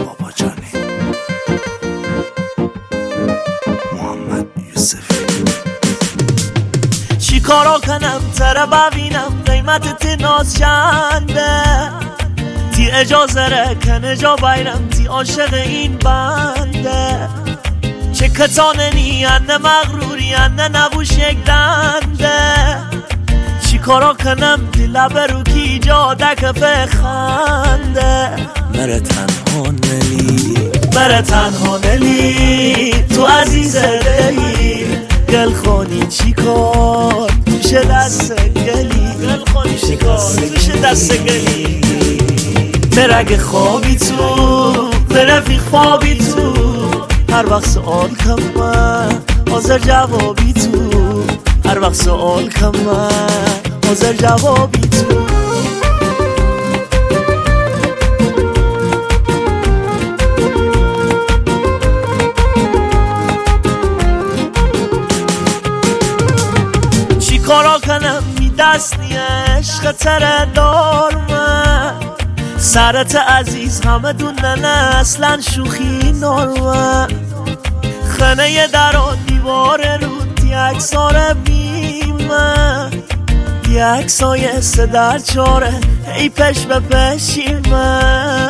بابا جانی محمد یوسفی چی کارا کنم تره ببینم قیمت تی ناز چنده تی اجازه رکن اجا بیرم تی عاشق این بنده چه کتانه نیانه مغروری انه نبوش یک دنده چی کارا کنم تی لب رو کی جا دکفه خنده مره تنها نلی تو عزیز دلی گل خونی چی کار توش دست گلی توش دست گلی مرگ خوابی تو برفی خوابی تو هر وقت سوال کم من حاضر جوابی تو هر وقت سوال کم من حاضر جوابی تو چی کارا کنم می دست نیه عشق تره دار من سرت عزیز همه دونن اصلا شوخی نارمن خنه در و دیوار رو اکسار بیمه اکسای در چاره ای پش به پشیمه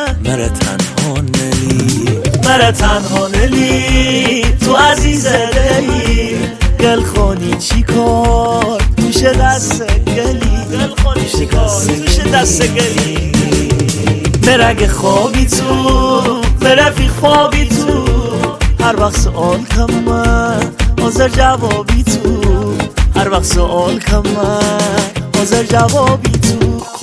مره تنها نلی تو عزیز دلی گل خونی چی کار توش دست گلی توش دست گلی مرگ خوابی تو برفی خوابی تو هر وقت سوال کم من حاضر جوابی تو هر وقت سوال کم من حاضر جوابی تو